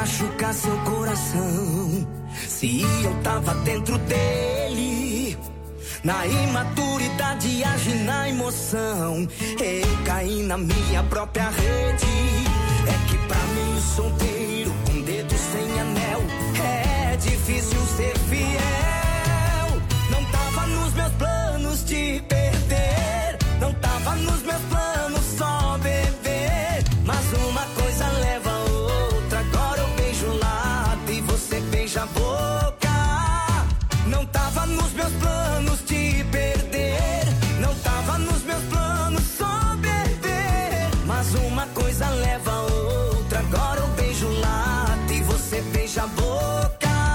machucar seu coração. Se eu tava dentro dele, na imaturidade agi na emoção. Eu caí na minha própria rede. É que pra mim solteiro, com dedo sem anel, é difícil ser fiel. Não tava nos meus planos te perder, não tava nos meus planos só beber. Mas uma coisa leva a outra, agora eu beijo o lado e você beija a boca. Não tava nos meus planos te perder, não tava nos meus planos só beber. Mas uma coisa leva a outra, agora eu beijo o lado e você beija a boca.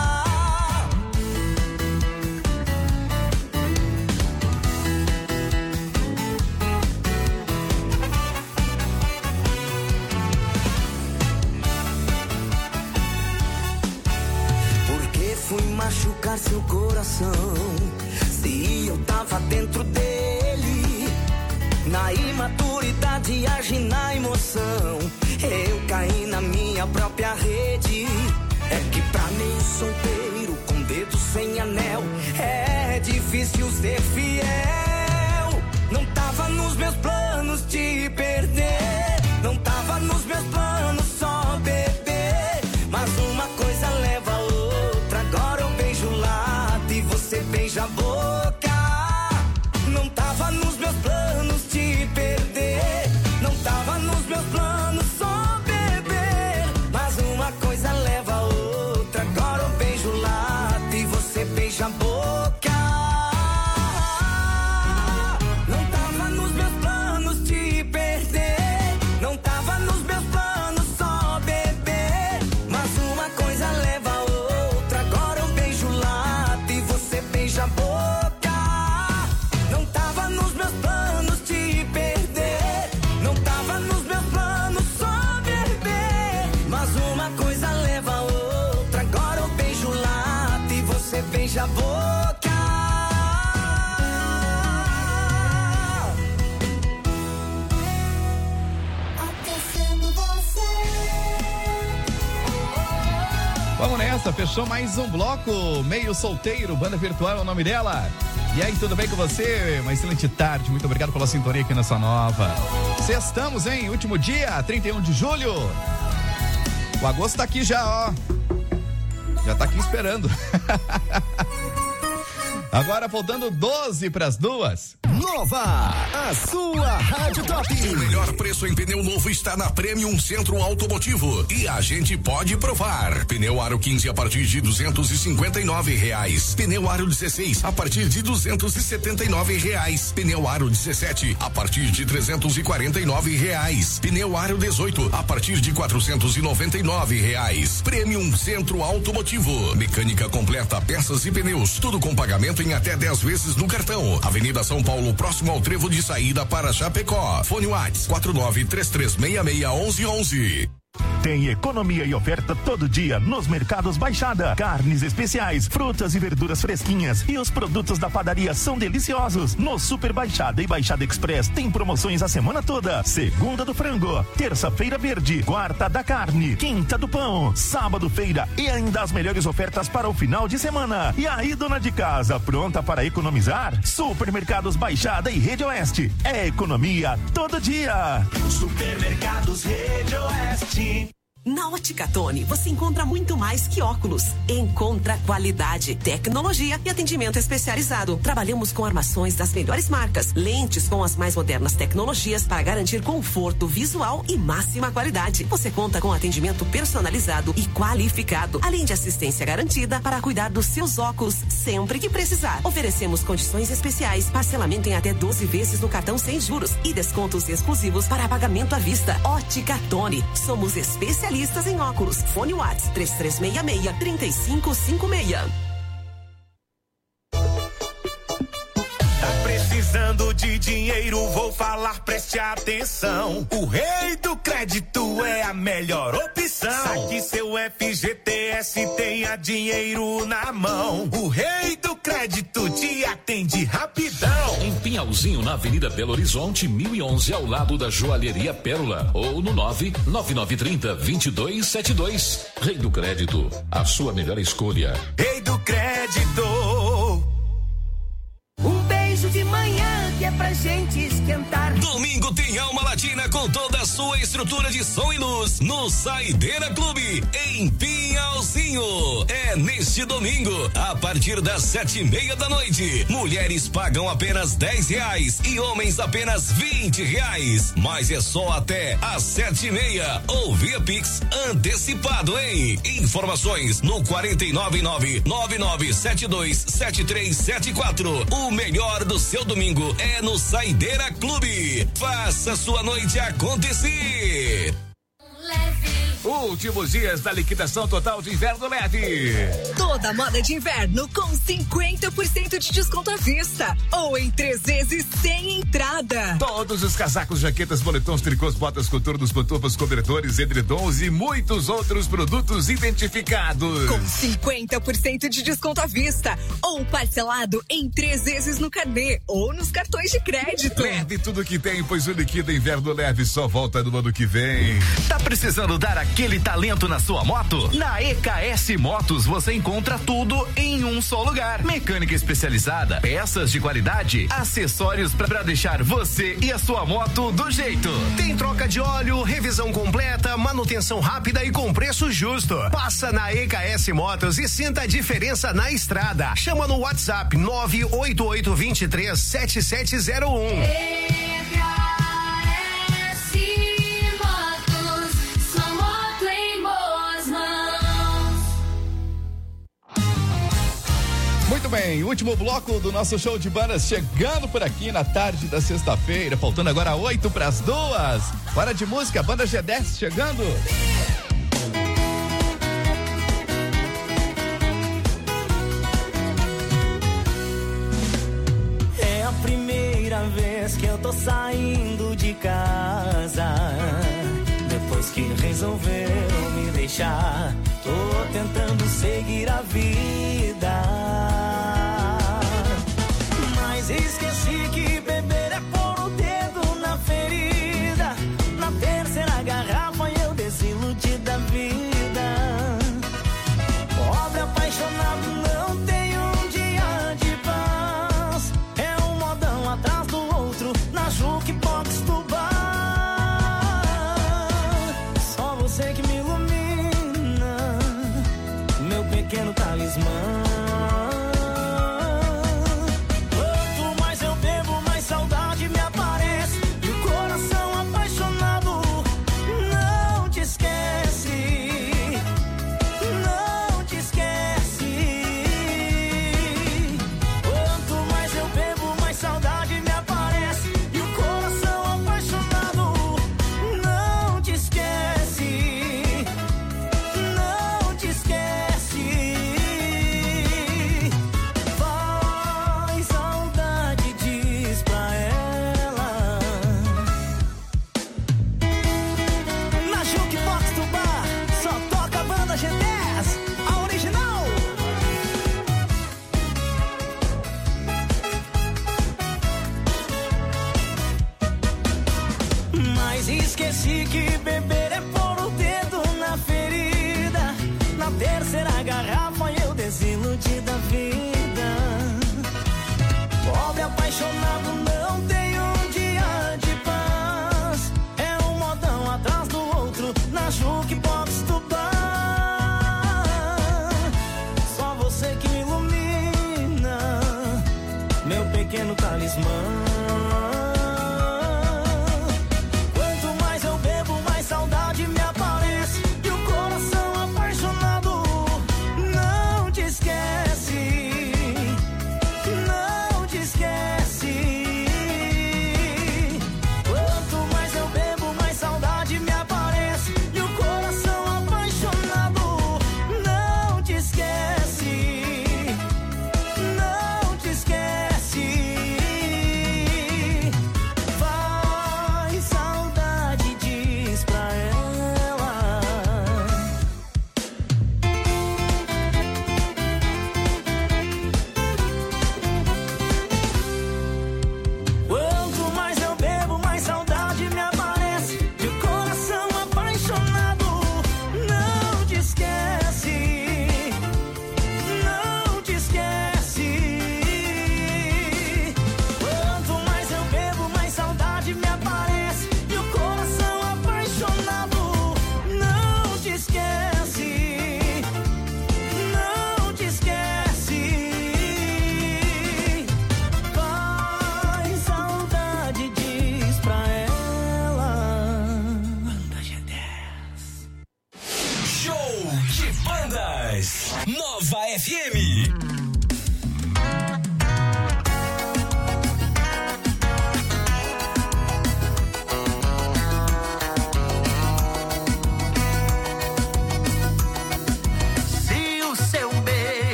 Fui machucar seu coração. Se eu tava dentro dele, na imaturidade agi na emoção. Eu caí na minha própria rede. É que pra mim solteiro, com dedo sem anel, é difícil ser fiel. Não tava nos meus planos te perder, não tava nos meus planos só beber. Mas uma coisa leva a outra, agora eu beijo o lado e você beija a boca. Não tava nos meus planos te perder, não tava nos meus planos só beber. Mas uma coisa leva a outra, agora eu beijo o lado e você beija a boca. Não tava nos meus planos te perder, não tava nos meus planos só beber. Mas uma coisa leva a outra, agora eu beijo o lado e você beija a boca. Não tava nos meus planos te perder, não tava nos meus planos só beber. Mas uma coisa leva a outra, agora eu beijo o lado e você beija a boca. Vamos nessa, fechou mais um bloco, Meio Solteiro, Banda Virtual é o nome dela. E aí, tudo bem com você? Uma excelente tarde, muito obrigado pela sintonia aqui nessa nova. Estamos, hein? Último dia, 31 de julho. O agosto tá aqui já, ó. Já tá aqui esperando. Agora faltando 12 para as 2. Nova, a sua Rádio Top. O melhor preço em pneu novo está na Premium Centro Automotivo e a gente pode provar. Pneu aro 15 a partir de R$259. Pneu aro 16 a partir de R$279. Pneu aro 17 a partir de R$349. Pneu aro 18 a partir de R$499. Premium Centro Automotivo. Mecânica completa, peças e pneus, tudo com pagamento em até 10 vezes no cartão. Avenida São Paulo, próximo ao trevo de saída para Chapecó. Fone WhatsApp 4933661111. Tem economia e oferta todo dia nos Mercados Baixada. Carnes especiais, frutas e verduras fresquinhas e os produtos da padaria são deliciosos. No Super Baixada e Baixada Express tem promoções a semana toda. Segunda do frango, terça-feira verde, quarta da carne, quinta do pão, sábado feira e ainda as melhores ofertas para o final de semana. E aí, dona de casa, pronta para economizar? Supermercados Baixada e Rede Oeste. É economia todo dia. Supermercados Rede Oeste. Na Ótica Tony, você encontra muito mais que óculos. Encontra qualidade, tecnologia e atendimento especializado. Trabalhamos com armações das melhores marcas, lentes com as mais modernas tecnologias para garantir conforto visual e máxima qualidade. Você conta com atendimento personalizado e qualificado, além de assistência garantida para cuidar dos seus óculos sempre que precisar. Oferecemos condições especiais, parcelamento em até 12 vezes no cartão sem juros e descontos exclusivos para pagamento à vista. Ótica Tony, somos especialistas em óculos. Fone WhatsApp 3366-3556. Tá precisando de dinheiro, vou falar, preste atenção. O Rei do Crédito é a melhor opção. Saque seu FGTS, tenha dinheiro na mão. O Rei do Crédito te atende rapidão. Em Pinhalzinho, na Avenida Belo Horizonte, 1011, ao lado da Joalheria Pérola. Ou no 99930-2272. Rei do Crédito, a sua melhor escolha. Rei do Crédito. Um beijo de manhã que é pra gente esquentar. Domingo tem Alma Latina com toda a sua estrutura de som e luz no Saideira Clube, em Pinhalzinho. É neste domingo, a partir das 7:30 da noite. Mulheres pagam apenas R$10 e homens apenas R$20. Mas é só até às 7:30 ou via Pix antecipado, hein? Informações no 499-9972-7374. O melhor do seu domingo é no Saideira Clube. Faça sua noite acontecer. Últimos dias da liquidação total de inverno leve. Toda moda de inverno com 50% de desconto à vista ou em 3 vezes sem entrada. Todos os casacos, jaquetas, boletons, tricôs, botas, coturnos, pantufas, cobertores, edredons e muitos outros produtos identificados. Com 50% de desconto à vista ou parcelado em 3 vezes no carnê ou nos cartões de crédito. Leve tudo que tem, pois o Liquida Inverno Leve só volta no ano que vem. Tá precisando dar aquele talento na sua moto? Na EKS Motos você encontra tudo em um só lugar. Mecânica especializada, peças de qualidade, acessórios pra deixar você e a sua moto do jeito. Tem troca de óleo, revisão completa, manutenção rápida e com preço justo. Passa na EKS Motos e sinta a diferença na estrada. Chama no WhatsApp 988237701. Muito bem, último bloco do nosso show de bandas chegando por aqui na tarde da sexta-feira, faltando agora 1:08. Hora de música, banda G10 chegando. É a primeira vez que eu tô saindo de casa. Depois que resolveu me deixar, tô tentando seguir a vida. Mas esqueci que beber é pôr o dedo na ferida. Na terceira garrafa eu desiludi da vida. Pobre apaixonado não tem um dia de paz. É um modão atrás do outro na jukebox do bar. Só você que me ilumina, meu pequeno talismã. Esqueci que beber é pôr o dedo na ferida. Na terceira garrafa eu desiludi da vida. Pobre apaixonado não tem um dia de paz. É um modão atrás do outro na jukebox do bar. Só você que me ilumina, meu pequeno talismã. Esquece.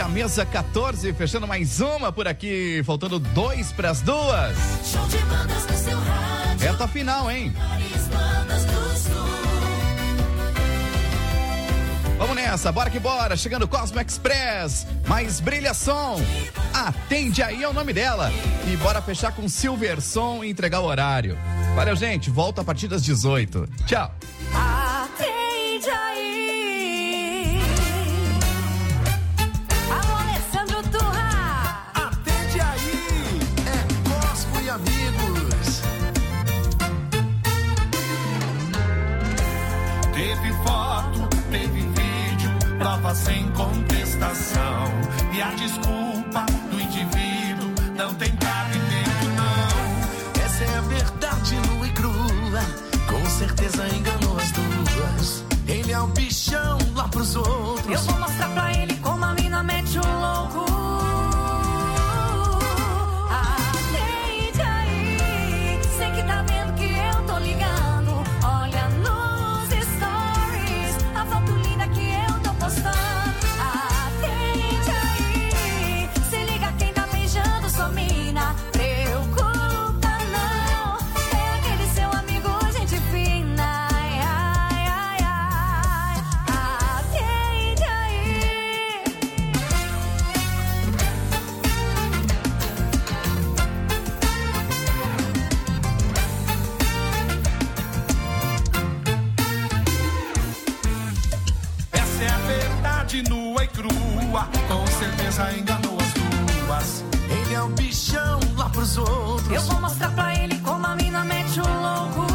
a mesa 14, fechando mais uma por aqui, faltando 2 para as 2. Show de bandas no seu rádio. Reta final, hein? Bandas do Sul. Vamos nessa, bora que bora, chegando Cosmo Express, mais brilhação, atende aí é o nome dela, e bora fechar com Silver Som e entregar o horário. Valeu, gente, volta a partir das 18, tchau. Atende aí. Alô, Alessandro Turra. Atende aí, é Cosmo e amigos. Teve foto, teve vídeo, prova sem contestação. E a desculpa do indivíduo não tem cabimento, não. Essa é a verdade nua e crua, com certeza enganou as duas. Ele é um bichão lá pros outros. Eu vou mostrar pra ele como a mina mete o louco. Atende aí, sei que tá vendo que eu tô ligando. Olha nos stories, a foto linda que eu tô postando. Atende aí, se liga quem tá beijando sua mina. Preocupa não, é aquele seu amigo, gente fina. Ai, ai, ai, ai. Atende aí. Essa é a verdade nua e crua, com certeza enganou as duas. Ele é um bichão lá pros outros. Eu vou mostrar pra ele como a mina mete o louco.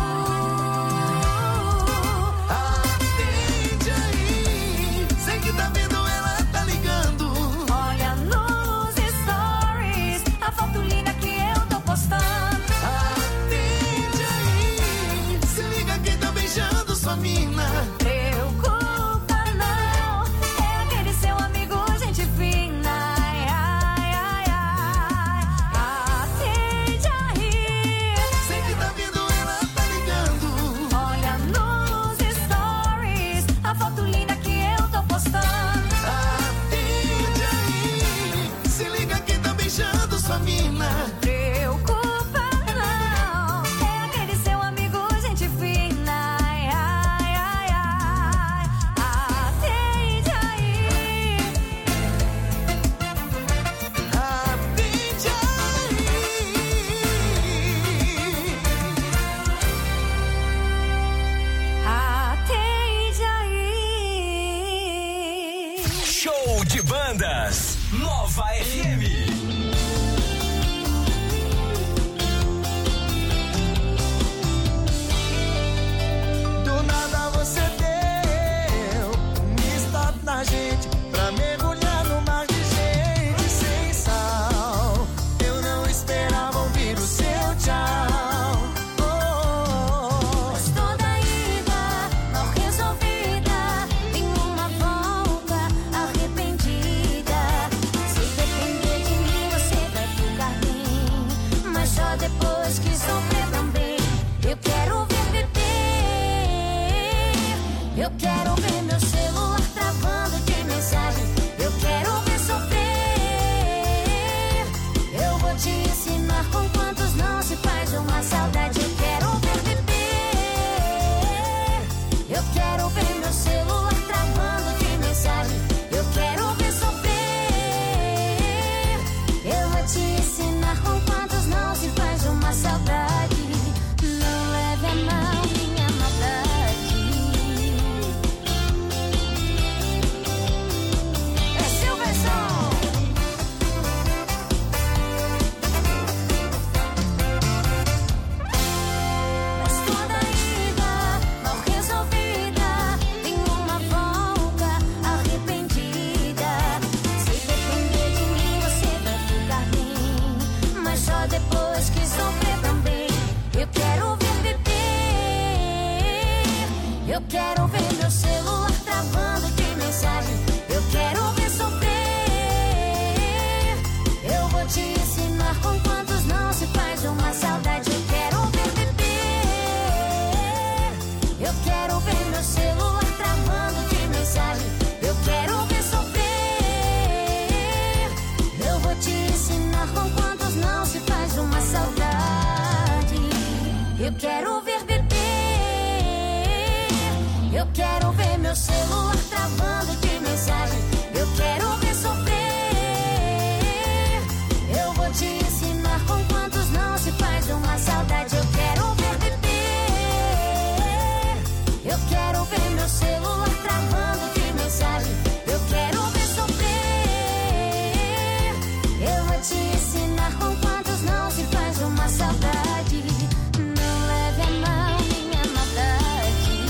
Atende aí, sei que tá vendo, ela tá ligando. Olha nos stories, a foto linda que eu tô postando. Atende aí, se liga quem tá beijando sua mina. Preocupa não, é aquele seu amigo, gente fina. Ai, ai, ai, ai. Atende aí. Sei que tá vendo, ela tá ligando. Olha nos stories, a foto linda que eu tô postando. Atende aí, se liga quem tá beijando sua mina. Preocupa não, é aquele seu amigo, gente fina. Ai, ai, ai, ai. Atende aí. Atende Atende aí. Show de bandas, Nova FM. Do nada você deu um stop na gente pra mergulhar no mar de gente sem sal. Eu não esperava ouvir o seu tchau. Mas toda ida mal resolvida tem uma volta arrependida. Se depender de mim você vai ficar bem, mas só depois que sofrer também. Eu quero ver beber, eu quero ver meu celular travando de mensagem. Eu quero ver sofrer, eu vou te ensinar com quantos não se faz uma saudade. Eu quero ver beber, eu quero ver meu celular travando de mensagem. Eu quero ver sofrer, eu vou te ensinar com quantos não se faz uma saudade. Não leve a mal minha maldade. É Silver Som. Mas toda ida mal resolvida tem uma volta arrependida. Se depender de mim você vai ficar bem, mas só depois que sofrer também. Eu quero ver beber, eu quero ver meu celular travando de mensagem. Eu quero ver sofrer, eu vou te ensinar com quantos não se faz uma saudade. Eu quero ver beber, eu quero ver meu celular travando de mensagem. Eu quero ver sofrer, Eu quero ver beber. Eu quero ver meu celular travando de mensagem. Eu quero ver sofrer. Eu vou te ensinar com quantos não se faz uma saudade. Eu quero ver beber. Eu quero ver meu celular travando de mensagem. Eu quero ver sofrer. Eu vou te ensinar com quantos não se faz uma saudade. Não leve a mal minha maldade.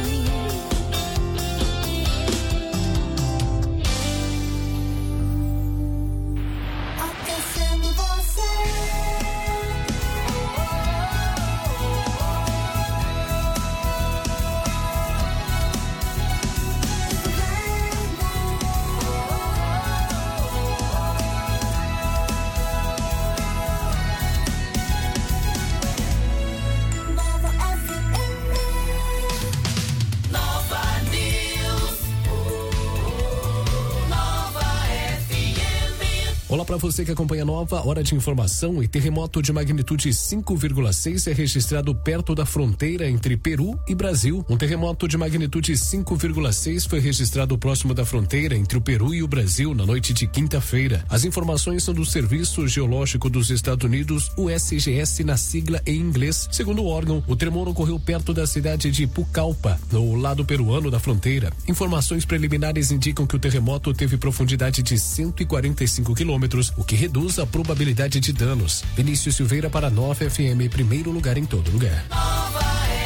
Pensando em você. Olá para você que acompanha a Nova, hora de informação. E terremoto de magnitude 5,6 é registrado perto da fronteira entre Peru e Brasil. Um terremoto de magnitude 5,6 foi registrado próximo da fronteira entre o Peru e o Brasil na noite de quinta-feira. As informações são do Serviço Geológico dos Estados Unidos, o SGS na sigla em inglês. Segundo o órgão, o tremor ocorreu perto da cidade de Pucallpa, no lado peruano da fronteira. Informações preliminares indicam que o terremoto teve profundidade de 145 quilômetros, o que reduz a probabilidade de danos. Vinícius Silveira para a Nova FM, primeiro lugar em todo lugar. Nova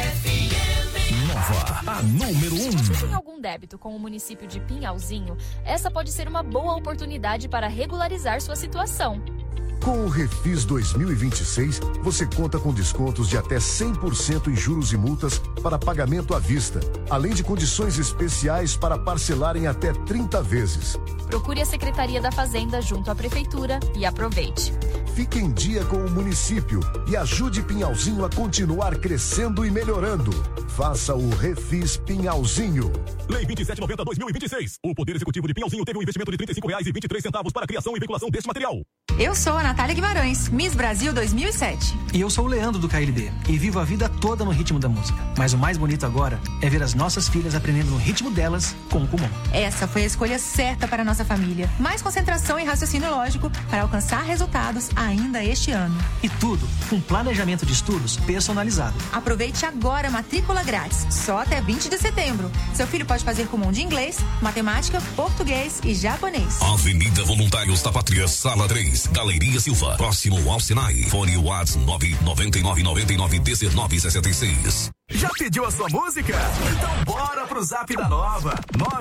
FM. Nova, a número 1. Se você tem algum débito com o município de Pinhalzinho, essa pode ser uma boa oportunidade para regularizar sua situação. Com o Refis 2026, você conta com descontos de até 100% em juros e multas para pagamento à vista, além de condições especiais para parcelar em até 30 vezes. Procure a Secretaria da Fazenda junto à Prefeitura e aproveite. Fique em dia com o município e ajude Pinhalzinho a continuar crescendo e melhorando. Faça o Refis Pinhalzinho. Lei 2790/2026. O Poder Executivo de Pinhalzinho teve um investimento de R$35,23 para a criação e veiculação deste material. Eu sou a Natália Guimarães, Miss Brasil 2007. E eu sou o Leandro do KLB e vivo a vida toda no ritmo da música. Mas o mais bonito agora é ver as nossas filhas aprendendo no ritmo delas com o pulmão. Essa foi a escolha certa para a nossa família. Mais concentração e raciocínio lógico para alcançar resultados ainda este ano. E tudo com planejamento de estudos personalizado. Aproveite agora a matrícula grátis, só até 20 de setembro. Seu filho pode fazer comum de inglês, matemática, português e japonês. Avenida Voluntários da Pátria, Sala 3, Galeria Silva, próximo ao Sinai. Fone WhatsApp 999991966. Já pediu a sua música? Então bora pro Zap da Nova.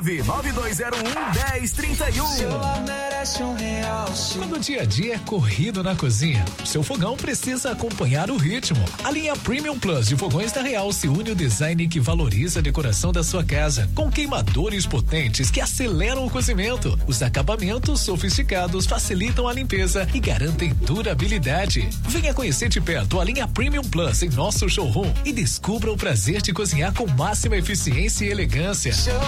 992011031. Quando o dia a dia é corrido na cozinha, seu fogão precisa acompanhar o ritmo. A linha Premium Plus de fogões da Real se une ao design que valoriza a decoração da sua casa, com queimadores potentes que aceleram o cozimento. Os acabamentos sofisticados facilitam a limpeza e garantem durabilidade. Venha conhecer de perto a linha Premium Plus em nosso showroom e descubra o prazer de cozinhar com máxima eficiência e elegância.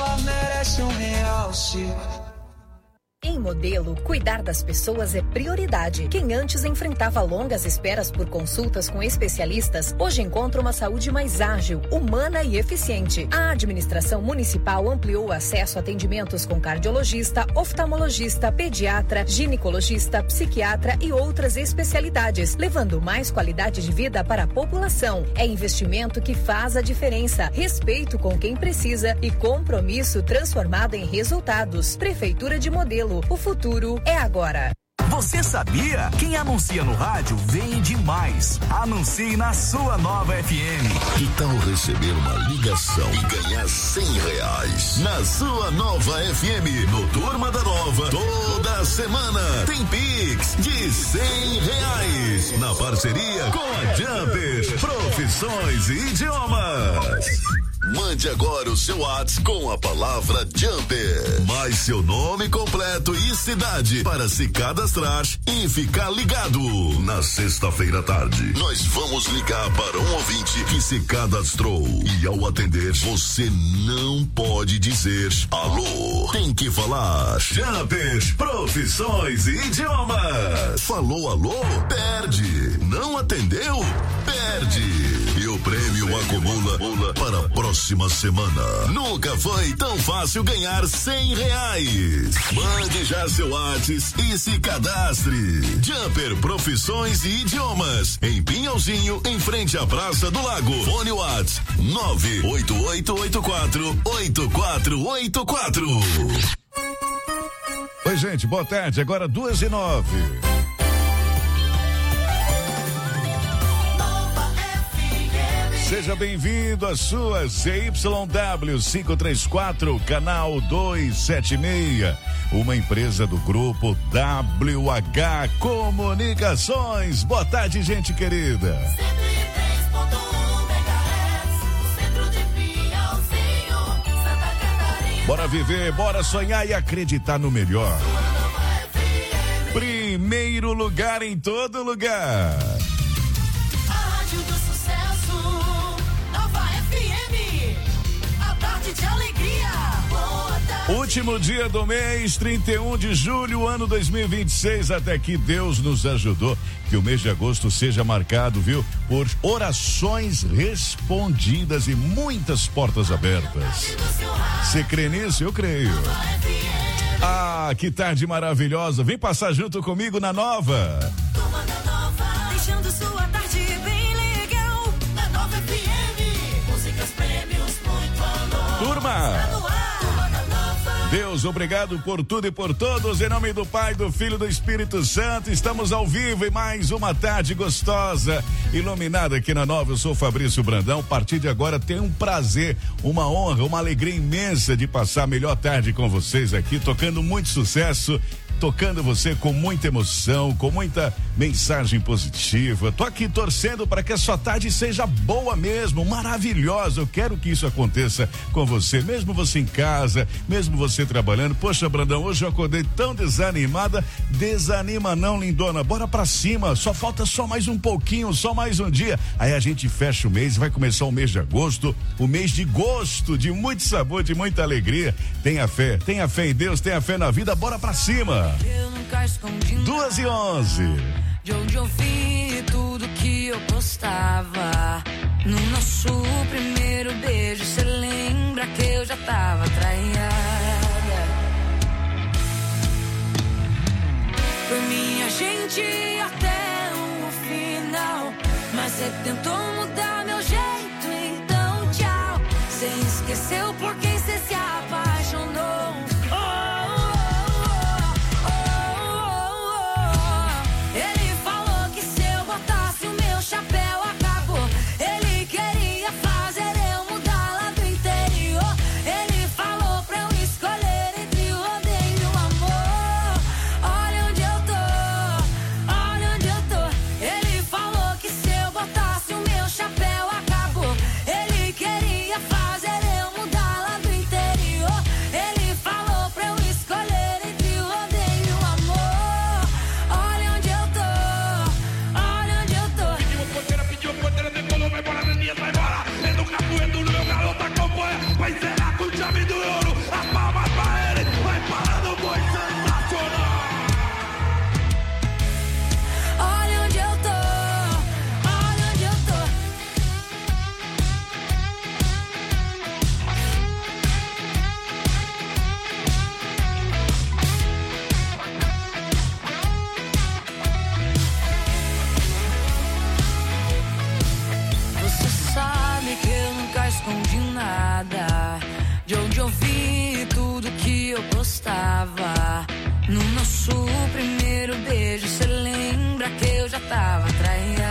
Em Modelo, cuidar das pessoas é prioridade. Quem antes enfrentava longas esperas por consultas com especialistas, hoje encontra uma saúde mais ágil, humana e eficiente. A administração municipal ampliou o acesso a atendimentos com cardiologista, oftalmologista, pediatra, ginecologista, psiquiatra e outras especialidades, levando mais qualidade de vida para a população. É investimento que faz a diferença, respeito com quem precisa e compromisso transformado em resultados. Prefeitura de Modelo. O futuro é agora. Você sabia? Quem anuncia no rádio vende mais. Anuncie na sua Nova FM. Que tal receber uma ligação e ganhar R$100 na sua Nova FM? No Turma da Nova, toda semana tem Pix de R$100 na parceria com a Jumpers, Profissões e Idiomas. Mande agora o seu WhatsApp com a palavra Jumper, mais seu nome completo e cidade para se cadastrar e ficar ligado. Na sexta-feira à tarde, nós vamos ligar para um ouvinte que se cadastrou e ao atender, você não pode dizer alô. Tem que falar Jumper, Profissões e Idiomas. Falou alô? Perde. Não atendeu? Perde. perde. E o prêmio acumula para a próxima semana. Nunca foi tão fácil ganhar R$100. Mande já seu WhatsApp e se cadastre. Jumper Profissões e Idiomas, em Pinhalzinho, em frente à Praça do Lago. Fone WhatsApp 988848484. Oi, gente, boa tarde. Agora 2:09. Seja bem-vindo à sua ZYW 534, canal 276, uma empresa do grupo WH Comunicações. Boa tarde, gente querida. 103.1 MHz, no centro de Pinhalzinho, Santa Catarina. Bora viver, bora sonhar e acreditar no melhor. Primeiro lugar em todo lugar. A Rádio do Sucesso, Nova FM, a tarde de alegria. Boa tarde. Último dia do mês, 31 de julho, ano 2026. Até aqui Deus nos ajudou. Que o mês de agosto seja marcado, viu? Por orações respondidas e muitas portas abertas. Você crê nisso? Eu creio. Ah, que tarde maravilhosa. Vem passar junto comigo na Nova. Deixando sua tarde bem legal. Na Nova FM, músicas, prêmios, muito amor. Turma! Deus, obrigado por tudo e por todos. Em nome do Pai, do Filho e do Espírito Santo, estamos ao vivo em mais uma tarde gostosa, iluminada aqui na Nova. Eu sou Fabrício Brandão. A partir de agora tem um prazer, uma honra, uma alegria imensa de passar a melhor tarde com vocês aqui, tocando muito sucesso, tocando você com muita emoção, com muita mensagem positiva. Tô aqui torcendo para que a sua tarde seja boa mesmo, maravilhosa. Eu quero que isso aconteça com você, mesmo você em casa, mesmo você trabalhando. Poxa, Brandão, hoje eu acordei tão desanimada. Desanima não, lindona, bora pra cima. Só falta só mais um pouquinho, só mais um dia. Aí a gente fecha o mês e vai começar o mês de agosto, o mês de gosto, de muito sabor, de muita alegria. Tenha fé em Deus, tenha fé na vida, bora pra cima. 2:11. De onde eu vi tudo que eu postava. No nosso primeiro beijo, cê lembra que eu já tava traiada. Foi minha gente até o final, mas cê tentou mudar meu jeito, então tchau. Cê esqueceu por quem cê se apaixonou. No nosso primeiro beijo, cê lembra que eu já tava traiada.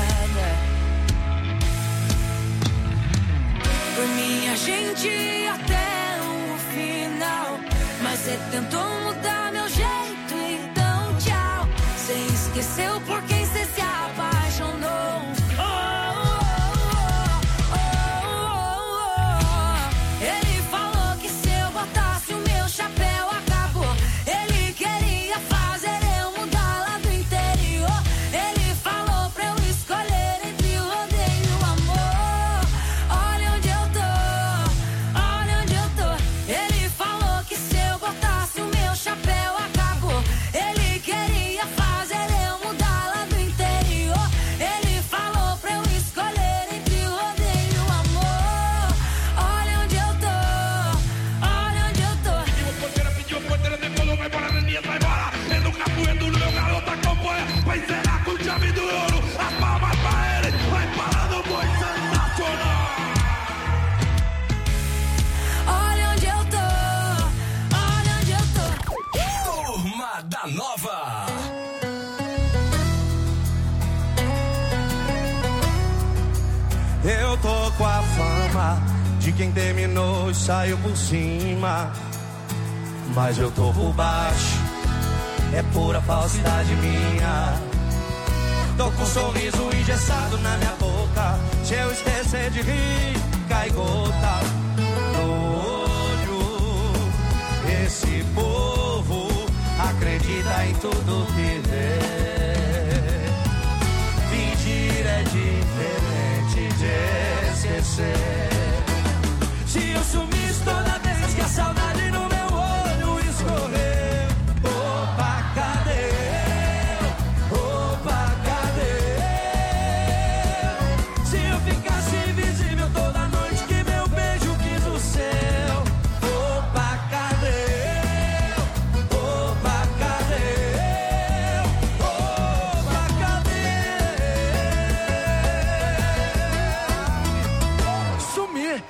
Foi minha gente até o final, mas cê tentou mudar meu jeito, então tchau. Cê esqueceu por quem cê se apaixonou. Ele falou que se eu botasse o meu chapéu acabou. Ele queria fazer eu mudar lá do interior. Ele falou pra eu escolher entre o rodeio e o amor. Olha onde eu tô, olha onde eu tô. Ele falou que se eu botasse o meu chapéu acabou. Ele queria fazer eu mudar lá do Eu tô com a fama de quem terminou e saiu por cima, mas eu tô por baixo, é pura falsidade minha. Tô com um sorriso engessado na minha boca, se eu esquecer de rir, cai gota no olho. Esse povo acredita em tudo que vê. Fingir é diferente de esquecer. Se eu sumisse toda vez que a saudade no meu olho escorreu, opa, cadê eu? Opa, cadê eu? Se eu ficasse invisível toda noite que meu beijo quis o seu, opa, cadê eu? Opa, cadê eu? Opa, cadê eu? Sumir.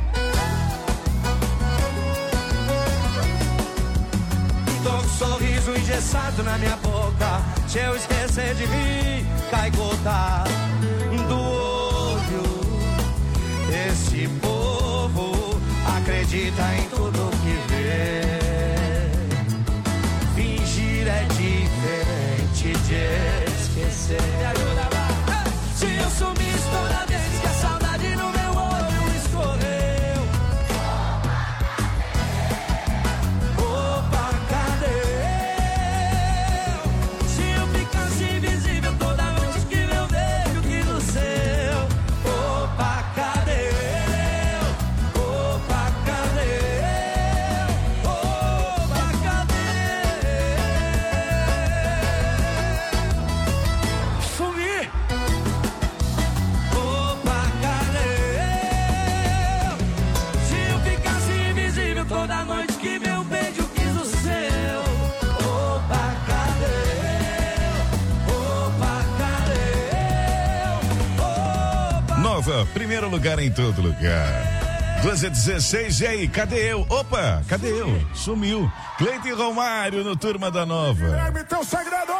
Sorriso engessado na minha boca, se eu esquecer de rir, cai gota do olho. Esse povo acredita em tudo que vê. Fingir é diferente de esquecer. Me ajuda lá. Se eu sumisse toda vez que a saudade no meu olho escorreu, primeiro lugar em todo lugar. 12h16, e aí, cadê eu? Opa, cadê eu? Sumiu. Cleiton e Romário no Turma da Nova. Então, segredo!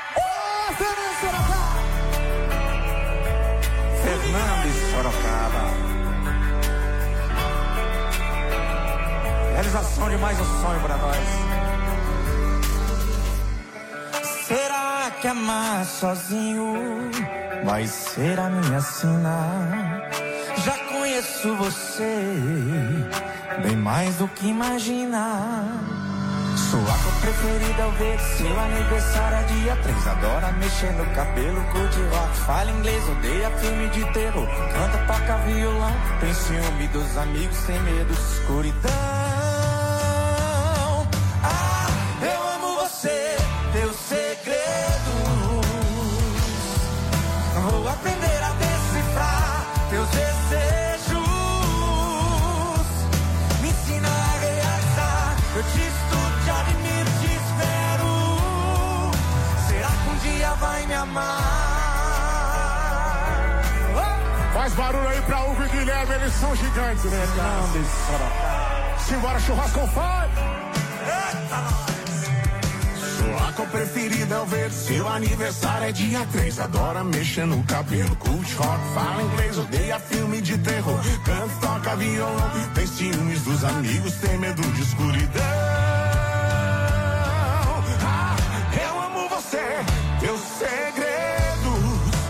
Fernandes, Sorocaba. Realização de mais um sonho pra nós. Será que amar sozinho vai ser a minha sina? Já conheço você bem mais do que imagina. Sua cor preferida ao ver seu aniversário é dia 3. Adora mexer no cabelo, curte rock, fala inglês, odeia filme de terror. Canta, toca violão, tem ciúme dos amigos, tem medo de escuridão. Ah, eu amo você, teus segredos. Vou aprender a decifrar teus desejos. Me ensina a realizar. Eu te estudo, te admiro, te espero. Será que um dia vai me amar? Faz barulho aí pra Hugo e Guilherme, eles são gigantes, né, cara? Simbora, churrasco com fome. Eita, nós. Sua cor preferida ao ver seu aniversário é dia 3. Adora mexer no cabelo, curte rock, fala inglês, odeia filme de terror. Canta, toca violão, tem ciúmes dos amigos, tem medo de escuridão. Ah, eu amo você, teus segredos.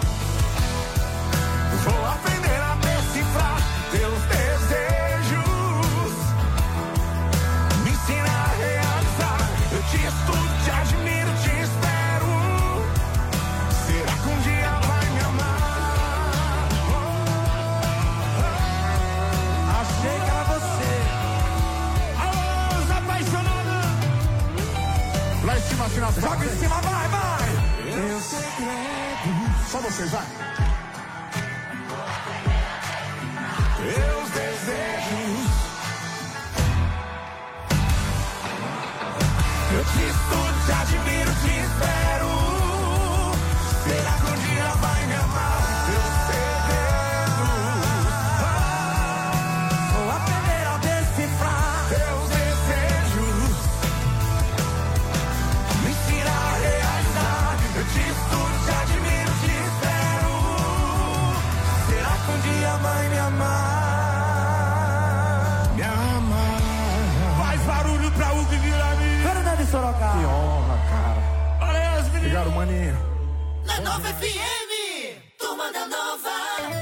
Vou aprender a decifrar teus desejos. Me ensina a realizar. Eu te estudo, te admiro, te espero. Será que um dia vai me amar? Achei que era você. Alô, os apaixonados. Lá em cima, final. Joga em cima, vai, vai. Teus segredos. Só vocês, vai. Teus desejos. Eu te estudo, te admiro, te espero. Será que um dia vai me amar? Teus segredos. Vou aprender a decifrar teus desejos. Me ensina a realizar. Eu te estudo, te admiro, te espero. Será que um dia vai me amar? toca. Que honra, cara. Valeu, menino. Obrigado, maninho. Na Nova FM, Turma da Nova.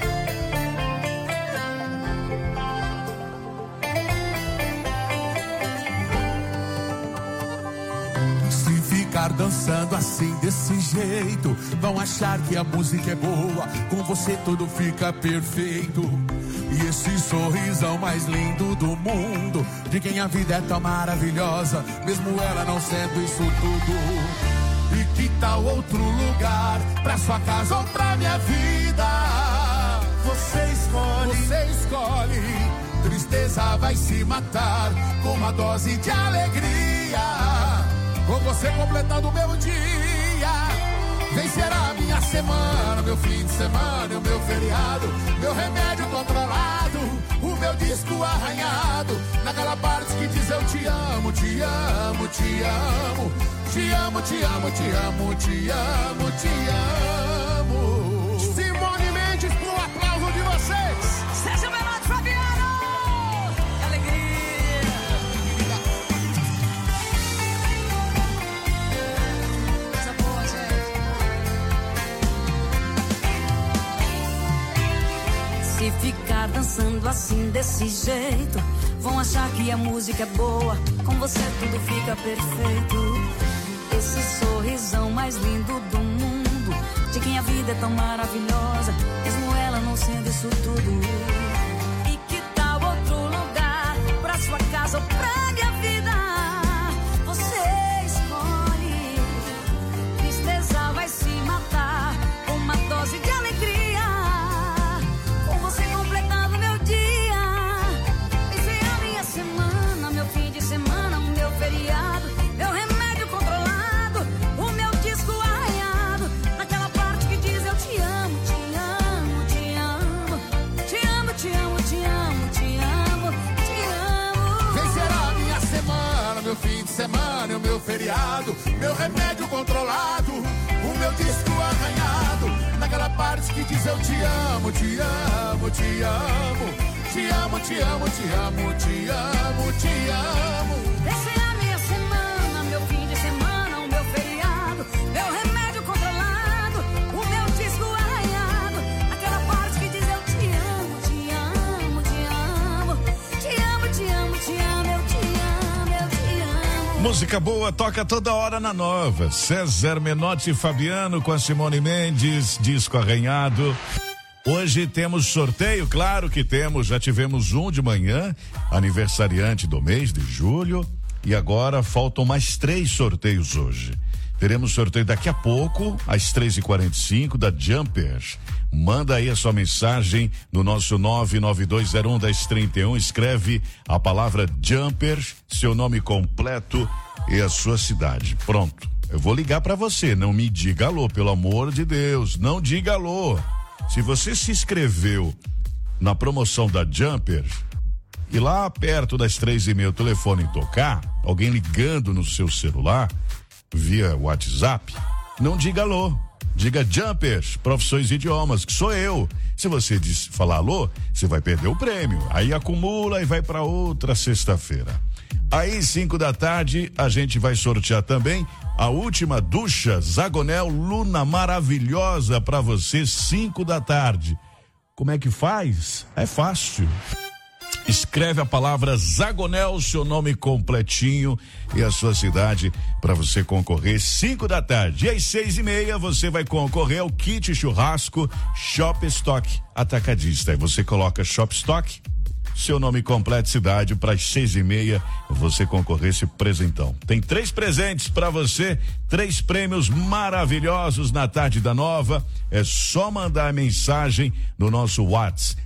Se ficar dançando assim desse jeito, vão achar que a música é boa, com você tudo fica perfeito. E esse sorrisão mais lindo do mundo, de quem a vida é tão maravilhosa, mesmo ela não sendo isso tudo. E que tal outro lugar, pra sua casa ou pra minha vida? Você escolhe. Tristeza vai se matar com uma dose de alegria. Com você completando o meu dia, vencerá a minha semana, meu fim de semana, o meu feriado, meu remédio controlado, o meu disco arranhado, naquela parte que diz eu te amo, te amo, te amo, te amo, te amo, te amo, te amo, te amo. Simone Mendes, pro aplauso de vocês. Sérgio Menotti, Fabiano. Que alegria. Se ficar dançando assim desse jeito, vão achar que a música é boa, com você tudo fica perfeito. Esse sorrisão mais lindo do mundo, de quem a vida é tão maravilhosa, mesmo ela não sendo isso tudo. E que tal outro lugar, pra sua casa ou pra minha vida? Você escolhe. Tristeza vai se matar com uma dose de alegria. Meu remédio controlado, o meu disco arranhado, naquela parte que diz eu te amo, te amo, te amo, te amo, te amo, te amo, te amo, te amo. Vencerá a minha semana, meu fim de semana, o meu feriado, meu remédio controlado, o meu disco arranhado, naquela parte que diz eu te amo, te amo, te amo, te amo, te amo, te amo, te amo, te amo. Essa é a minha semana, meu fim de semana, o meu feriado, meu remédio controlado, o meu disco arranhado, aquela parte que diz eu te amo, te amo, te amo, te amo, te amo, te amo, eu te amo, eu te amo. Música boa toca toda hora na Nova. César Menotti e Fabiano com a Simone Mendes, disco arranhado. Hoje temos sorteio, claro que temos, já tivemos um de manhã, aniversariante do mês de julho, e agora faltam mais 3 sorteios hoje. Teremos sorteio daqui a pouco, às 3h45, da Jumpers. Manda aí a sua mensagem no nosso 992011031, escreve a palavra Jumpers, seu nome completo e a sua cidade. Pronto, eu vou ligar pra você, não me diga alô, pelo amor de Deus, não diga alô. Se você se inscreveu na promoção da Jumpers e lá perto das 3h30 o telefone tocar, alguém ligando no seu celular via WhatsApp, não diga alô, diga Jumpers, Profissões e Idiomas, que sou eu. Se você falar alô, você vai perder o prêmio. Aí acumula e vai para outra sexta-feira. Aí 5 da tarde a gente vai sortear também a última ducha Zagonel Luna maravilhosa para você, 5 da tarde. Como é que faz? É fácil. Escreve a palavra Zagonel, seu nome completinho e a sua cidade para você concorrer, 5 da tarde. E às 6h30 você vai concorrer ao kit churrasco Shop Stock Atacadista. Aí você coloca Shop Stock, seu nome completo, cidade, para as 6h30 você concorrer esse presentão. Tem 3 presentes para você, 3 prêmios maravilhosos na tarde da Nova. É só mandar a mensagem no nosso WhatsApp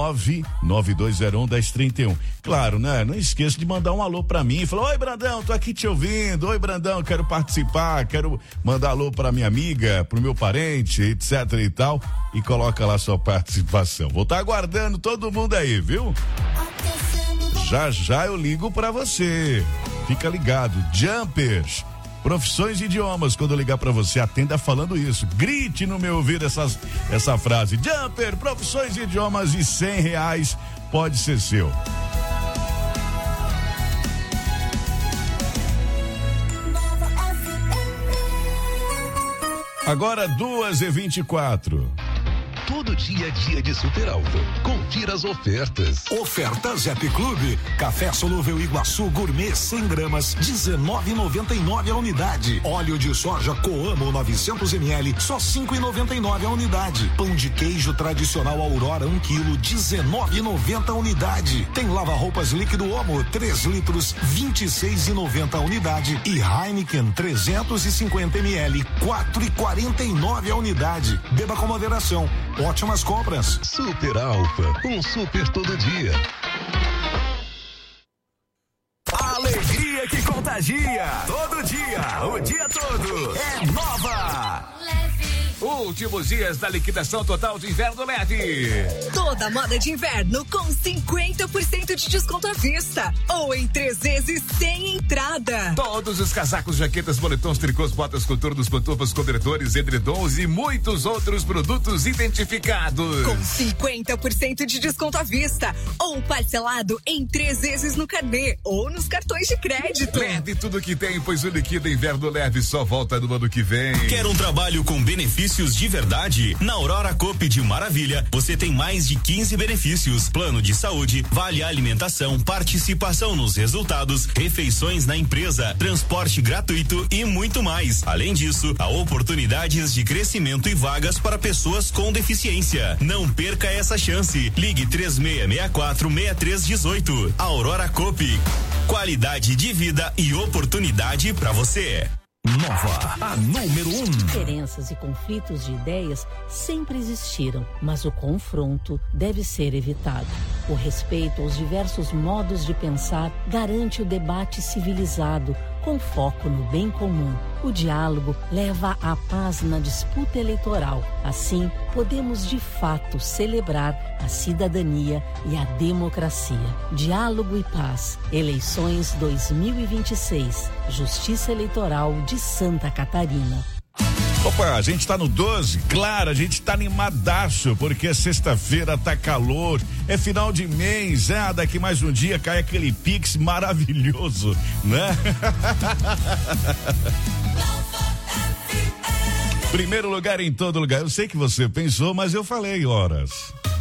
992011031. Claro, né? Não esqueça de mandar um alô pra mim. Fala: oi, Brandão, tô aqui te ouvindo. Oi, Brandão, quero participar, quero mandar alô pra minha amiga, pro meu parente, etc e tal. E coloca lá sua participação. Vou estar aguardando todo mundo aí, viu? Já já eu ligo pra você. Fica ligado. Jumpers, Profissões e Idiomas. Quando eu ligar pra você, atenda falando isso. Grite no meu ouvido essa frase. Jumper, Profissões e Idiomas, e R$100 pode ser seu. Agora 2h24. Todo dia é dia de super alta. Confira as ofertas. Ofertas Zep Clube. Café solúvel Iguaçu Gourmet 100 gramas, 19,99 a unidade. Óleo de soja Coamo 900 ml, só 5,99 a unidade. Pão de queijo tradicional Aurora 1 kg, 19,90 a unidade. Tem lava-roupas líquido Omo 3 litros, 26,90 a unidade. E Heineken 350 ml, 4,49 a unidade. Beba com moderação. Ótimas compras. Super Alfa, um super todo dia. Alegria que contagia. Todo dia, o dia todo. É Nova. Últimos dias da liquidação total de inverno leve. Toda moda de inverno com 50% de desconto à vista. Ou em 3 vezes sem entrada. Todos os casacos, jaquetas, boletons, tricôs, botas, coturnos, pantufas, cobertores, edredons e muitos outros produtos identificados. Com 50% de desconto à vista. Ou parcelado em 3 vezes no carnê ou nos cartões de crédito. Leve tudo que tem, pois o Liquida Inverno Leve só volta no ano que vem. Quer um trabalho com benefícios de verdade? Na Aurora Coop de Maravilha, você tem mais de 15 benefícios: plano de saúde, vale alimentação, participação nos resultados, refeições na empresa, transporte gratuito e muito mais. Além disso, há oportunidades de crescimento e vagas para pessoas com deficiência. Não perca essa chance. Ligue 3664-6318. Aurora Coop. Qualidade de vida e oportunidade para você. Nova, a número 1. Diferenças e conflitos de ideias sempre existiram, mas o confronto deve ser evitado. O respeito aos diversos modos de pensar garante o debate civilizado, com foco no bem comum. O diálogo leva à paz na disputa eleitoral. Assim, podemos de fato celebrar a cidadania e a democracia. Diálogo e paz. Eleições 2026. Justiça Eleitoral de Santa Catarina. Opa, a gente tá no 12, claro, a gente tá animadaço, porque sexta-feira tá calor, é final de mês, daqui mais um dia cai aquele Pix maravilhoso, né? Primeiro lugar em todo lugar, eu sei que você pensou, mas eu falei horas.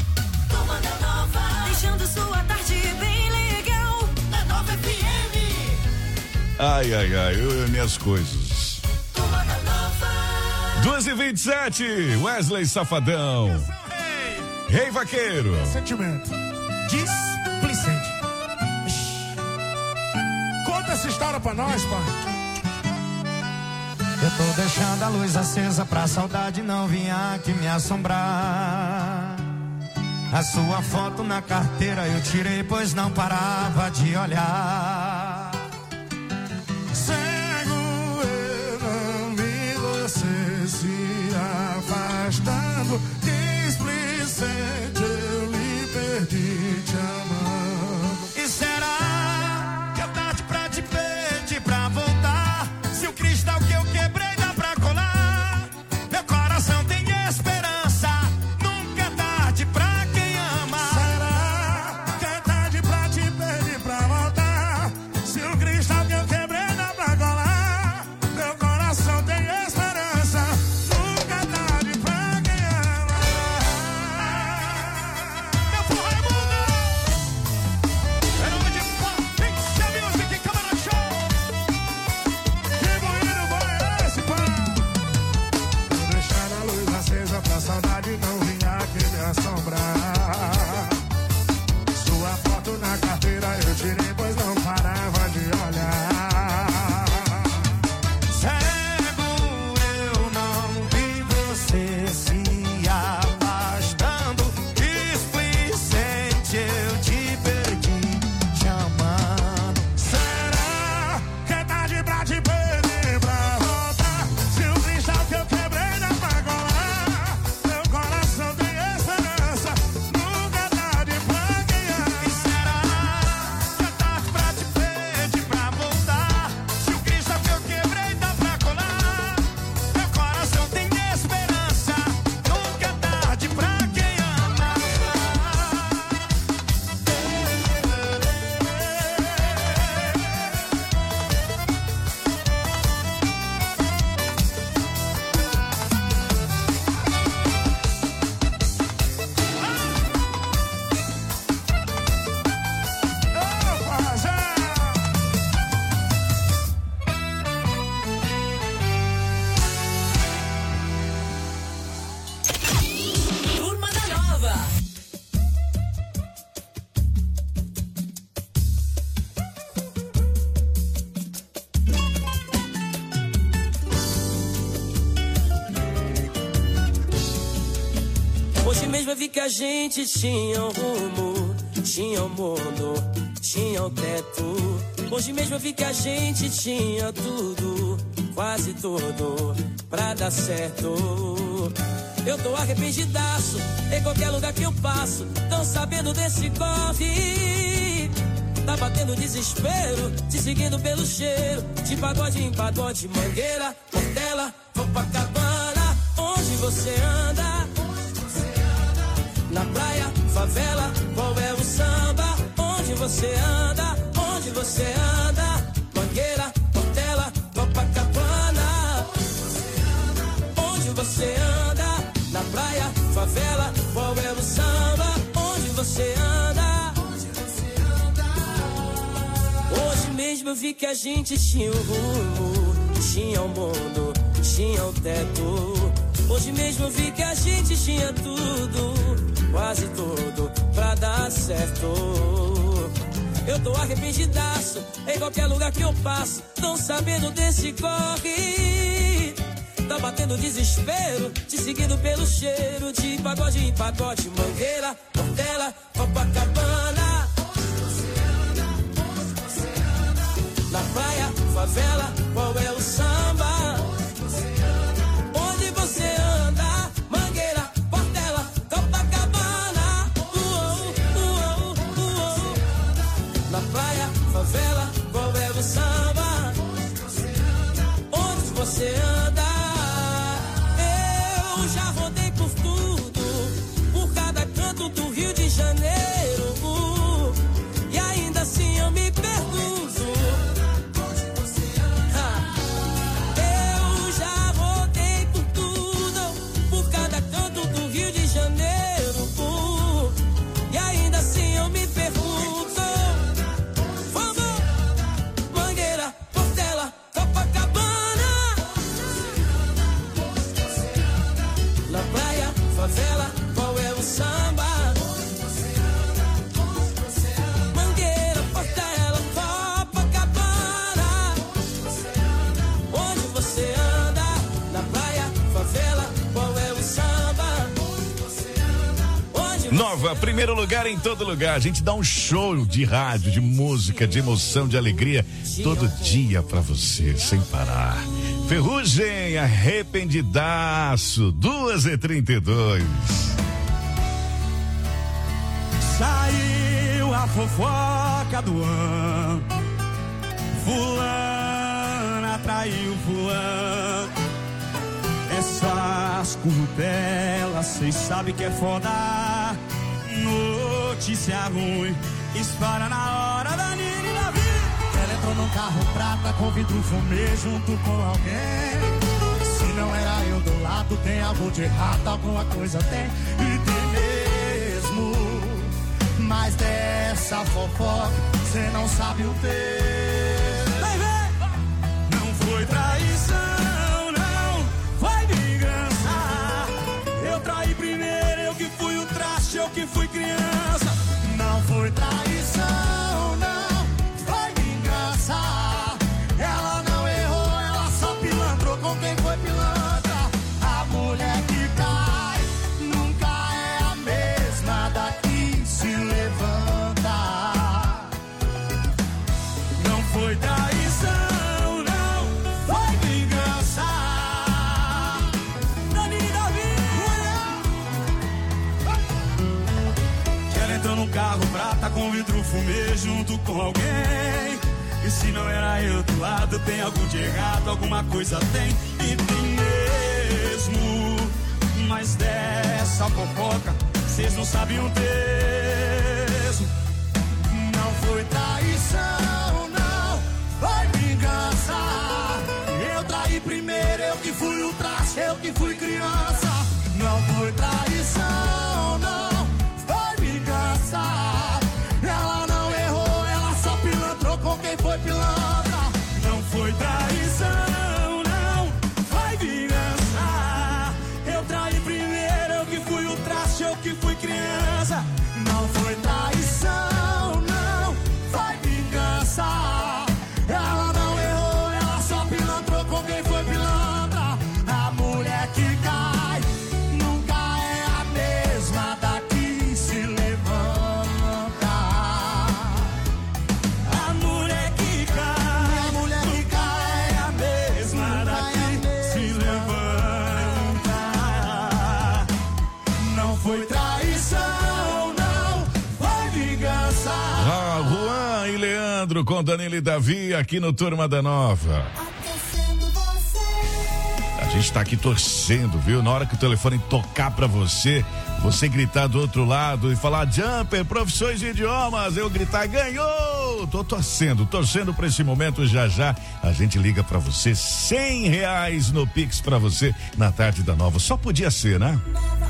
Deixando sua tarde bem legal, na Nova FM. Ai, eu e minhas coisas. 2h27, Wesley Safadão. Rei Vaqueiro. Sentimento. Displicente. Conta essa história pra nós, pai. Eu tô deixando a luz acesa pra saudade não vir aqui me assombrar. A sua foto na carteira eu tirei, pois não parava de olhar. Cego eu não vi você se afastando. Displicente eu lhe perdi te amando. E será que é tarde pra te pedir pra voltar? Se o cristal que eu quebrei dá pra colar, meu coração tem esperança. Nunca é tarde pra quem ama. Será que é tarde pra te pedir pra voltar? Se o cristal que eu quebrei dá pra colar, meu coração tem esperança. Nunca é tarde pra quem ama. Meu porra é mundo. É nome de Pix Music, Câmara Show. Que bonito boy é esse, pá? Vou deixar a luz acesa pra saudade não vir aqui me assombrar. Sua foto na carteira eu tirei, pois não parava de olhar. Cego eu não vi você se afastando. Displicente eu te perdi te amando. Será que é tarde pra te pedir pra voltar? Se o cristal que eu quebrei dá pra colar, meu coração tem esperança. mesmo eu vi que a gente tinha um rumo, tinha um mundo, tinha um teto. Hoje mesmo eu vi que a gente tinha tudo, quase tudo, pra dar certo. Eu tô arrependidaço, em qualquer lugar que eu passo, tão sabendo desse corre. Tá batendo desespero, te seguindo pelo cheiro, de pagode em pagode, Mangueira, Portela, Copacabana. Onde você anda? Na praia, favela, qual é o samba? Onde você anda? Onde você anda? Mangueira, Portela, Copacabana. Onde você anda? Na praia, favela, qual é o samba? Onde você anda? Hoje mesmo eu vi que a gente tinha um rumo, tinha um mundo, tinha um teto. Hoje mesmo eu vi que a gente tinha tudo, quase tudo, pra dar certo. Eu tô arrependidaço, em qualquer lugar que eu passo, tão sabendo desse corre. Tá batendo desespero, te seguindo pelo cheiro, de pagode em pagode, Mangueira, Portela, Copacabana. Na praia, favela, qual é o samba? Onde você anda? Mangueira, Portela, Copacabana. Na praia, favela, qual é o samba? Onde você anda? Eu já rodei por tudo, por cada canto do Rio de Janeiro, e ainda assim eu me pergunto. Favela, qual é o samba? Mangueira, Portela, Copacabana. Onde você anda? Na praia, favela, qual é o samba? Nova, primeiro lugar em todo lugar. A gente dá um show de rádio, de música, de emoção, de alegria, todo dia pra você, sem parar. Ferrugem, arrependidaço, 2h32. Saiu a fofoca do ano, fulana traiu fulano. Essas curtelas, cês sabem que é foda. Notícia ruim, espalha na hora da Nini na vida. Ela entrou num carro prata com vidro fumê junto com alguém. Se não era eu do lado, tem algo de errado, alguma coisa tem. E tem mesmo. Mas dessa fofoca, cê não sabe o texto. Vem, vem! Não foi traição, não foi vingança. Eu traí primeiro, eu que fui o traste, eu que fui criança. Não foi traição, não foi vingança. Ela não errou, ela só pilantrou com quem foi pilantra. A mulher que cai nunca é a mesma daqui se levanta. Não foi traição, não foi vingança. Danilo Davi. Ela entrou num carro prata com vidro fumê junto com alguém. E se não era eu do lado, tem algo de errado, alguma coisa tem. E tem mesmo. Mas dessa fofoca, cês não sabem o texto. Não foi traição, não foi vingança. Eu traí primeiro, eu que fui o traste, eu que fui criança. Não foi traição, não foi vingança. Ela não errou, ela só pilantrou com quem foi pilantra. Não foi traição, não foi vingança. Eu traí primeiro, eu que fui o traste, eu que fui criança. Não foi traição, não foi vingança. Ela não errou, ela só pilantrou com quem foi pilantra. A mulher que cai nunca é a mesma foi traição, não foi vingança. Juan e Leandro com Danilo e Davi aqui no Turma da Nova. A gente tá aqui torcendo, viu? Na hora que o telefone tocar pra você gritar do outro lado e falar Jumper, profissões de idiomas, eu gritar ganhou! Tô torcendo pra esse momento. Já a gente liga pra você, R$100 no Pix pra você na tarde da Nova. Só podia ser, né?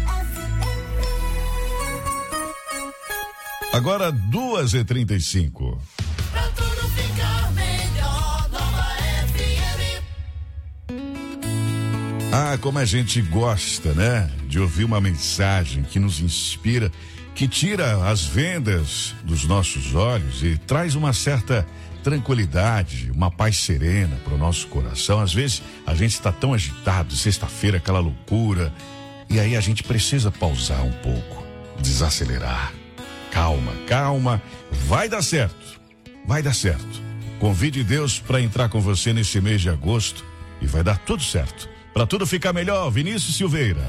Agora 2h35. Pra tudo ficar melhor, Nova FM. Ah, como a gente gosta, né? De ouvir uma mensagem que nos inspira, que tira as vendas dos nossos olhos e traz uma certa tranquilidade, uma paz serena para o nosso coração. Às vezes a gente está tão agitado, sexta-feira, aquela loucura, e aí a gente precisa pausar um pouco, desacelerar. Calma, vai dar certo. Convide Deus para entrar com você nesse mês de agosto e vai dar tudo certo. Para tudo ficar melhor, Vinícius Silveira.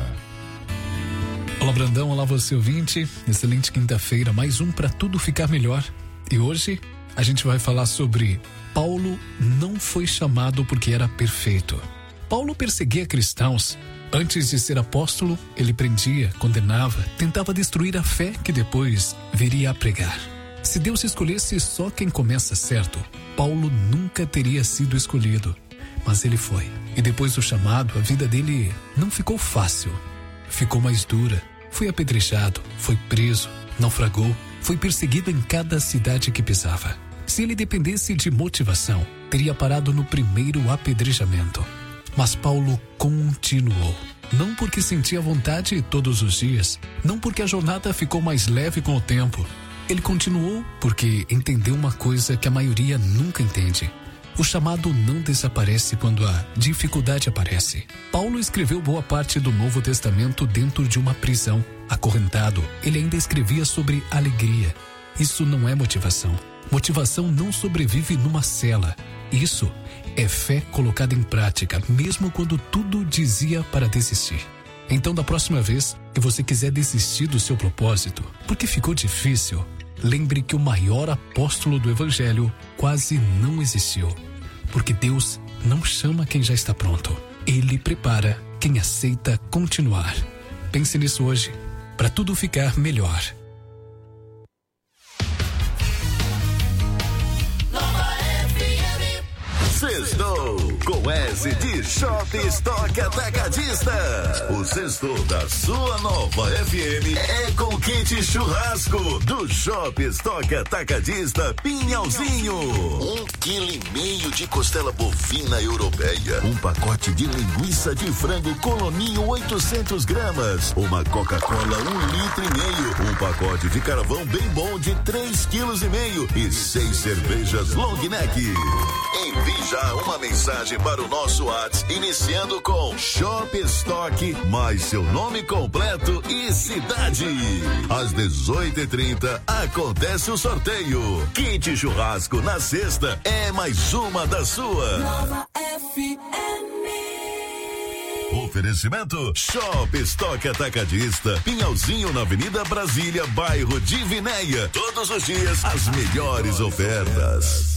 Olá, Brandão, olá você ouvinte, excelente quinta-feira, mais um Pra Tudo Ficar Melhor. E hoje a gente vai falar sobre Paulo não foi chamado porque era perfeito. Paulo perseguia cristãos. Antes de ser apóstolo, ele prendia, condenava, tentava destruir a fé que depois viria a pregar. Se Deus escolhesse só quem começa certo, Paulo nunca teria sido escolhido. Mas ele foi. E depois do chamado, a vida dele não ficou fácil. Ficou mais dura. Foi apedrejado, foi preso, naufragou, foi perseguido em cada cidade que pisava. Se ele dependesse de motivação, teria parado no primeiro apedrejamento. Mas Paulo continuou. Não porque sentia vontade todos os dias, não porque a jornada ficou mais leve com o tempo. Ele continuou porque entendeu uma coisa que a maioria nunca entende. O chamado não desaparece quando a dificuldade aparece. Paulo escreveu boa parte do Novo Testamento dentro de uma prisão. Acorrentado, ele ainda escrevia sobre alegria. Isso não é motivação. Motivação não sobrevive numa cela. Isso é fé colocada em prática, mesmo quando tudo dizia para desistir. Então, da próxima vez que você quiser desistir do seu propósito, porque ficou difícil, lembre que o maior apóstolo do Evangelho quase não existiu. Porque Deus não chama quem já está pronto. Ele prepara quem aceita continuar. Pense nisso hoje, para tudo ficar melhor. Sextou com S de Shop Stock Atacadista. O sextou da sua Nova FM é com kit churrasco do Shop Stock Atacadista Pinhalzinho. 1,5 kg de costela bovina europeia. Um pacote de linguiça de frango Coloninho 800 gramas. Uma Coca-Cola 1,5 litro. Um pacote de carvão bem bom de 3,5 kg e 6 cervejas Long Neck. Envie já uma mensagem para o nosso WhatsApp, iniciando com Shop Stock, mais seu nome completo e cidade. Às 18h30 acontece o sorteio. Kit churrasco na sexta é mais uma da sua. Nova FM. Oferecimento Shop Stock Atacadista Pinhalzinho, na Avenida Brasília, bairro de Vinéia. Todos os dias as melhores ofertas.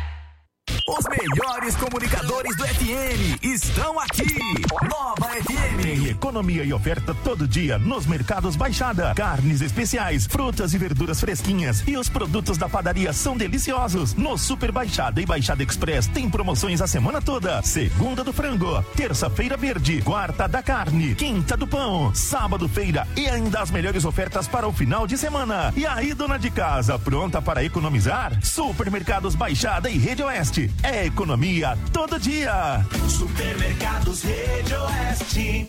Os melhores comunicadores do FM estão aqui. Nova FM. Economia e oferta todo dia nos mercados Baixada. Carnes especiais, frutas e verduras fresquinhas e os produtos da padaria são deliciosos. No Super Baixada e Baixada Express tem promoções a semana toda. Segunda do frango, terça-feira verde, quarta da carne, quinta do pão, sábado feira e ainda as melhores ofertas para o final de semana. E aí, dona de casa, pronta para economizar? Supermercados Baixada e Rede Oeste. É economia todo dia. Supermercados Rede Oeste.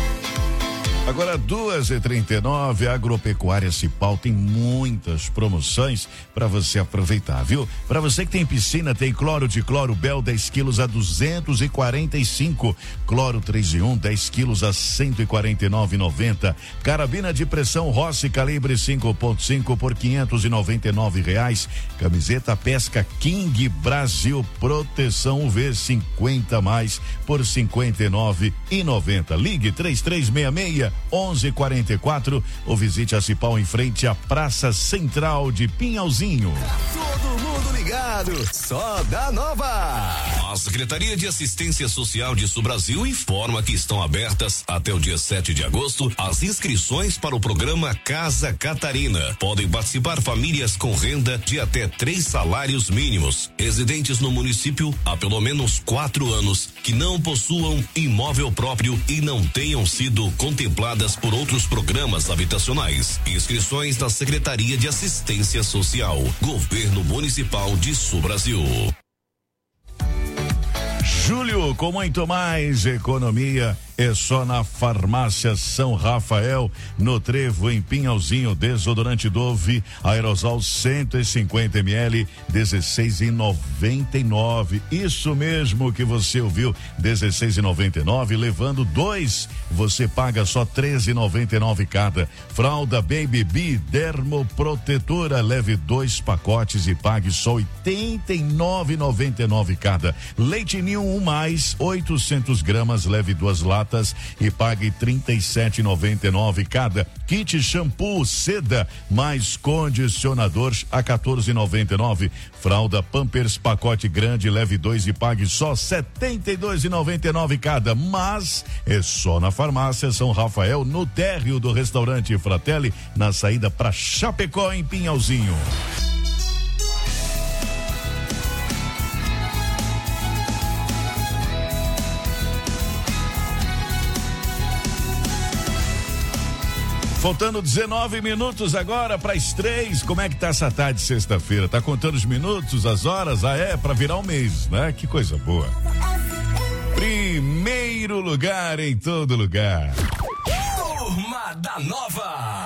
Agora 2h39, a Agropecuária Cipal tem muitas promoções para você aproveitar, viu? Para você que tem piscina, tem cloro de Clorubel 10 quilos a 245, cloro 3 em 1 10 quilos a 149,90, carabina de pressão Rossi calibre 5.5 por R$599, camiseta Pesca King Brasil proteção UV 50 mais por R$59,90. Ligue 3366 1144 ou visite a Cipal em frente à Praça Central de Pinhalzinho. Todo mundo ligado, só da Nova. A Secretaria de Assistência Social de Sul Brasil informa que estão abertas até o dia 7 de agosto as inscrições para o programa Casa Catarina. Podem participar famílias com renda de até 3 salários mínimos, residentes no município há pelo menos 4 anos, que não possuam imóvel próprio e não tenham sido contempladas por outros programas habitacionais. Inscrições na Secretaria de Assistência Social, Governo Municipal de Sul Brasil. Julho, com muito mais economia, é só na Farmácia São Rafael, no Trevo, em Pinhalzinho. Desodorante Dove, aerosol 150 ml, 16,99. Isso mesmo que você ouviu, 16,99. Levando 2, você paga só 13,99 cada. Fralda Baby Bee Dermoprotetora, leve 2 pacotes e pague só 89,99 cada. Leite Ninho 1+, 800 gramas, leve 2 latas e pague 37,99 cada. Kit shampoo Seda mais condicionador a 14,99. Fralda Pampers pacote grande, leve 2 e pague só 72,99 cada. Mas é só na Farmácia São Rafael, no térreo do restaurante Fratelli, na saída para Chapecó, em Pinhalzinho. Faltando 19 minutos agora para as 3. Como é que tá essa tarde de sexta-feira? Tá contando os minutos, as horas? Ah, é? Para virar um mês, né? Que coisa boa. Primeiro lugar em todo lugar. Turma da Nova.